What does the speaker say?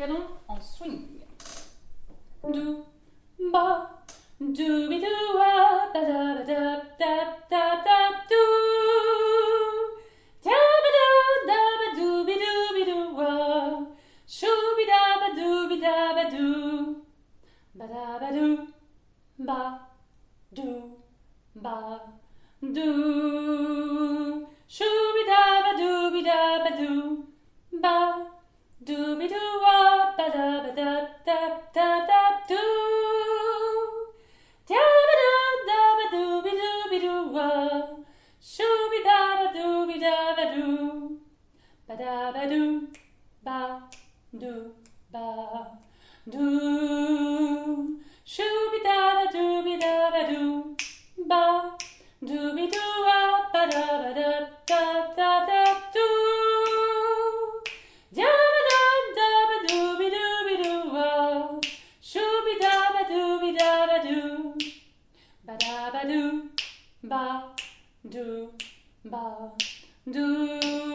canon en swing. Do, ba, dooby-doo-wah, ba-da-ba-da-da-da-da-do. Da-ba-do-da-ba-dooby-dooby-doo-wah, shooby-da-ba-dooby-da-ba-doo. Ba-da-ba-doo, ba-doo, ba-doo. Shooby-da-ba-dooby-da-ba-doo. Ba-dooby-doo-wah, ba-da-ba-da-da-da-da-doo. Da-ba-do-da-ba-dooby-dooby-doo-wah, shooby-da-ba-dooby-da-ba-doo. Ba-da-ba-doo, ba-doo, ba-doo. Shooby-da-ba-dooby-da-ba-doo. Ba-dooby-doo-wah, ba-da-ba-da-da-da-da-doo. Da-ba-da-da-ba-dooby-dooby-doo-wah, shooby-da-ba-dooby-da-ba-doo. Ba-da-ba-doo, ba-doo, ba-doo.